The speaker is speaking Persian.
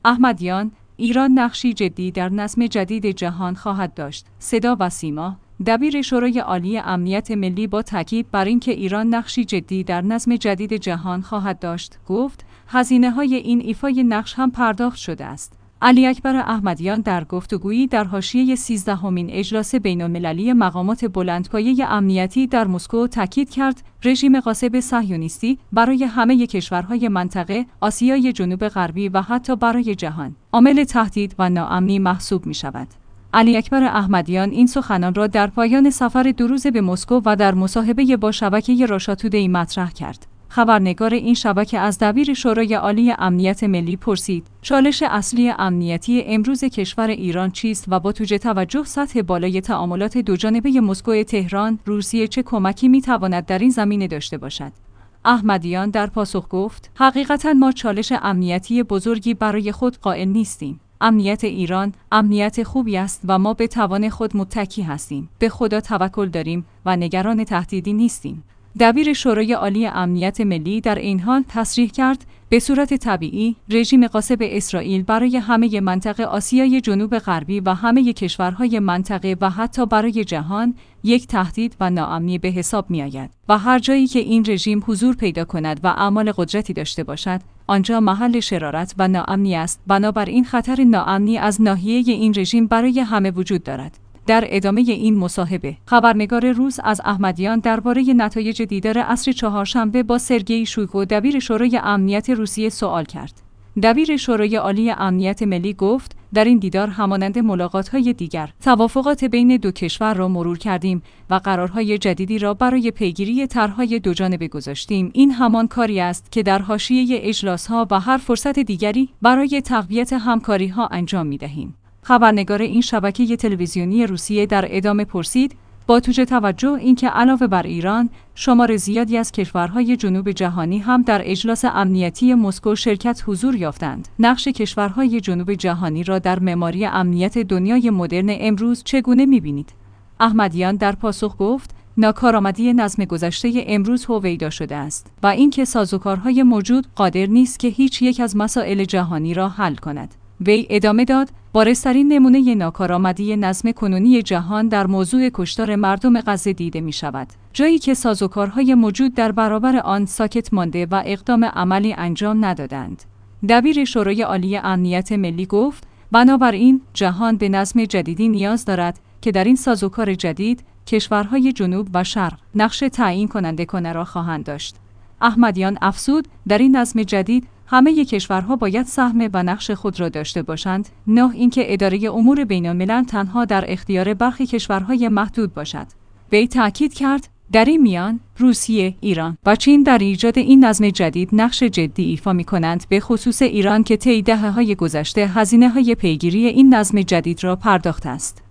احمدیان: ایران نقشی جدی در نظم جدید جهان خواهد داشت. صدا و سیما: دبیر شورای عالی امنیت ملی با تاکید بر اینکه ایران نقشی جدی در نظم جدید جهان خواهد داشت، گفت هزینه‌های این ایفای نقش هم پرداخت شده است. علی اکبر احمدیان در گفتگویی در حاشیه 13مین اجلاس بین‌المللی مقامات بلندپایه امنیتی در مسکو تاکید کرد رژیم غاصب صهیونیستی برای همه کشورهای منطقه، آسیای جنوب غربی و حتی برای جهان عامل تهدید و ناامنی محسوب می‌شود. علی اکبر احمدیان این سخنان را در پایان سفر 2 روزه به مسکو و در مصاحبه با شبکه راشا تودی مطرح کرد. خبرنگار این شبکه از دبیر شورای عالی امنیت ملی پرسید چالش اصلی امنیتی امروز کشور ایران چیست و با توجه سطح بالای تعاملات دوجانبه مسکو تهران، روسیه چه کمکی میتواند در این زمینه داشته باشد؟ احمدیان در پاسخ گفت حقیقتاً ما چالش امنیتی بزرگی برای خود قائل نیستیم. امنیت ایران امنیت خوبی است و ما به توان خود متکی هستیم. به خدا توکل داریم و نگران تهدیدی نیستیم. دبیر شورای عالی امنیت ملی در این حال تصریح کرد به صورت طبیعی رژیم غاصب اسرائیل برای همه منطقه آسیای جنوب غربی و همه کشورهای منطقه و حتی برای جهان یک تهدید و ناامنی به حساب می آید و هر جایی که این رژیم حضور پیدا کند و اعمال قدرتی داشته باشد آنجا محل شرارت و ناامنی است. بنابراین خطر ناامنی از ناحیه این رژیم برای همه وجود دارد. در ادامه این مصاحبه، خبرنگار روس از احمدیان درباره نتایج دیدار عصر چهارشنبه با سرگئی شویگو دبیر شورای امنیت روسیه سوال کرد. دبیر شورای عالی امنیت ملی گفت در این دیدار همانند ملاقات‌های دیگر توافقات بین دو کشور را مرور کردیم و قرارهای جدیدی را برای پیگیری طرح‌های دوجانبه گذاشتیم. این همان کاری است که در حاشیه اجلاس‌ها و هر فرصت دیگری برای تقویت همکاری‌ها انجام می‌دهیم. خبرنگار این شبکه تلویزیونی روسیه در ادامه پرسید با توجه اینکه علاوه بر ایران شمار زیادی از کشورهای جنوب جهانی هم در اجلاس امنیتی مسکو شرکت حضور یافتند، نقش کشورهای جنوب جهانی را در معماری امنیت دنیای مدرن امروز چگونه می‌بینید؟ احمدیان در پاسخ گفت ناکارآمدی نظم گذشته امروز هویدا شده است و اینکه سازوکارهای موجود قادر نیست که هیچ یک از مسائل جهانی را حل کند. وی ادامه داد بارزترین نمونه ناکارآمدی نظم کنونی جهان در موضوع کشتار مردم غزه دیده می شود. جایی که سازوکارهای موجود در برابر آن ساکت مانده و اقدام عملی انجام ندادند. دبیر شورای عالی امنیت ملی گفت بنابراین جهان به نظم جدیدی نیاز دارد که در این سازوکار جدید کشورهای جنوب و شرق نقش تعیین کننده را خواهند داشت. احمدیان افزود در این نظم جدید همه کشورها باید سهم و نقش خود را داشته باشند، نه اینکه اداره امور بین‌الملل تنها در اختیار برخی کشورهای محدود باشد. وی تأکید کرد در این میان روسیه، ایران و چین در ایجاد این نظم جدید نقش جدی ایفا می‌کنند، به خصوص ایران که طی دهه‌های گذشته هزینه‌های پیگیری این نظم جدید را پرداخته است.